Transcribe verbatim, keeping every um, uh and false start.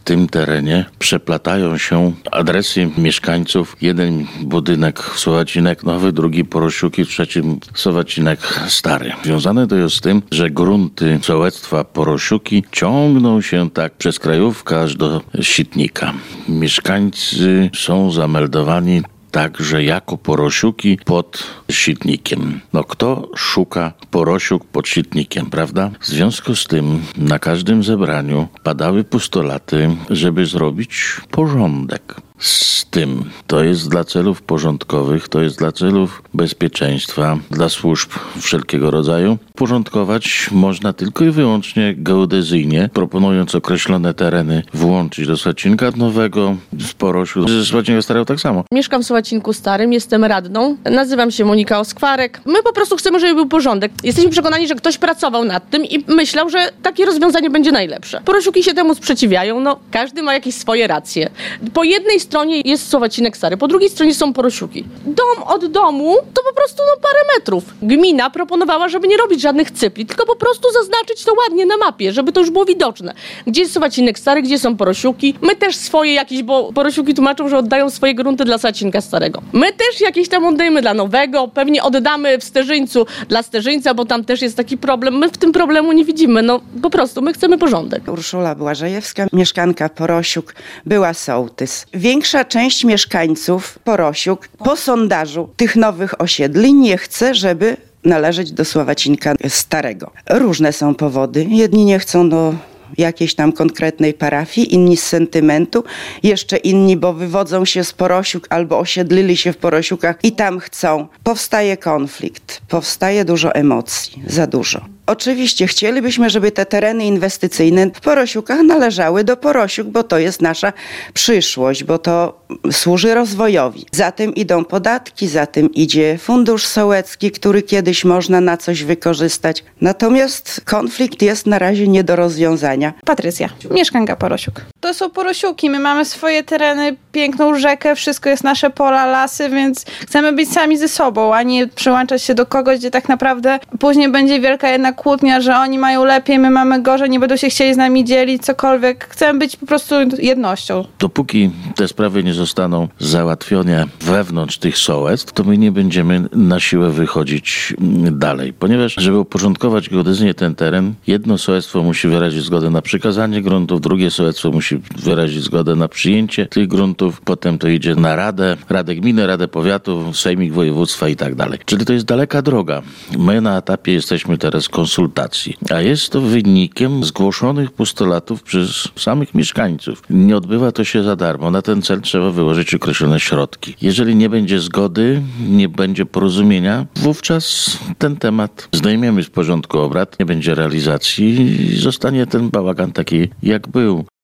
tym terenie przeplatają się adresy mieszkańców. Jeden budynek Słowacinek Nowy, drugi Porosiuki, trzeci Słowacinek Stary. Związane to jest z tym, że grunty sołectwa Porosiuki ciągną się tak przez krajówkę aż do Sitnika. Mieszkańcy są zameldowani także jako Porosiuki pod Sitnikiem. No kto szuka Porosiuk pod Sitnikiem, prawda? W związku z tym na każdym zebraniu padały postulaty, żeby zrobić porządek z tym. To jest dla celów porządkowych, to jest dla celów bezpieczeństwa, dla służb wszelkiego rodzaju. Porządkować można tylko i wyłącznie geodezyjnie, proponując określone tereny włączyć do Słacinka Nowego, z Porosiu, ze Słacinka Starego tak samo. Mieszkam w Słacinku Starym, jestem radną, nazywam się Monika Oskwarek. My po prostu chcemy, żeby był porządek. Jesteśmy przekonani, że ktoś pracował nad tym i myślał, że takie rozwiązanie będzie najlepsze. Porosiuki się temu sprzeciwiają, no każdy ma jakieś swoje racje. Po jednej stronie jest Słowacinek Stary, po drugiej stronie są Porosiuki. Dom od domu to po prostu no parę metrów. Gmina proponowała, żeby nie robić żadnych cypli, tylko po prostu zaznaczyć to ładnie na mapie, żeby to już było widoczne. Gdzie jest Słowacinek Stary, gdzie są Porosiuki. My też swoje jakieś, bo Porosiuki tłumaczą, że oddają swoje grunty dla Słacinka Starego. My też jakieś tam oddajemy dla Nowego, pewnie oddamy w Sterzyńcu dla Sterzyńca, bo tam też jest taki problem. My w tym problemu nie widzimy, no po prostu my chcemy porządek. Urszula Błażejewska, mieszkanka Porosiuk, była sołtys. Większa część mieszkańców Porosiuk po sondażu tych nowych osiedli nie chce, żeby należeć do Słowacinka Starego. Różne są powody. Jedni nie chcą do jakiejś tam konkretnej parafii, inni z sentymentu, jeszcze inni, bo wywodzą się z Porosiuk albo osiedlili się w Porosiukach i tam chcą. Powstaje konflikt, powstaje dużo emocji, za dużo. Oczywiście chcielibyśmy, żeby te tereny inwestycyjne w Porosiukach należały do Porosiuk, bo to jest nasza przyszłość, bo to służy rozwojowi. Za tym idą podatki, za tym idzie fundusz sołecki, który kiedyś można na coś wykorzystać. Natomiast konflikt jest na razie nie do rozwiązania. Patrycja, mieszkanka Porosiuk. To są Porosiuki, my mamy swoje tereny, piękną rzekę, wszystko jest nasze pola, lasy, więc chcemy być sami ze sobą, a nie przyłączać się do kogoś, gdzie tak naprawdę później będzie wielka jedna kłótnia, że oni mają lepiej, my mamy gorzej, nie będą się chcieli z nami dzielić, cokolwiek. Chcemy być po prostu jednością. Dopóki te sprawy nie zostaną załatwione wewnątrz tych sołectw, to my nie będziemy na siłę wychodzić dalej. Ponieważ, żeby uporządkować geodezyjnie ten teren, jedno sołectwo musi wyrazić zgodę na przekazanie gruntów, drugie sołectwo musi wyrazić zgodę na przyjęcie tych gruntów, potem to idzie na radę, radę gminy, radę powiatu, sejmik województwa i tak dalej. Czyli to jest daleka droga. My na etapie jesteśmy teraz konsultacji, a jest to wynikiem zgłoszonych postulatów przez samych mieszkańców. Nie odbywa to się za darmo. Na ten cel trzeba wyłożyć określone środki. Jeżeli nie będzie zgody, nie będzie porozumienia, wówczas ten temat zdejmiemy z porządku obrad, nie będzie realizacji i zostanie ten bałagan taki, jak był.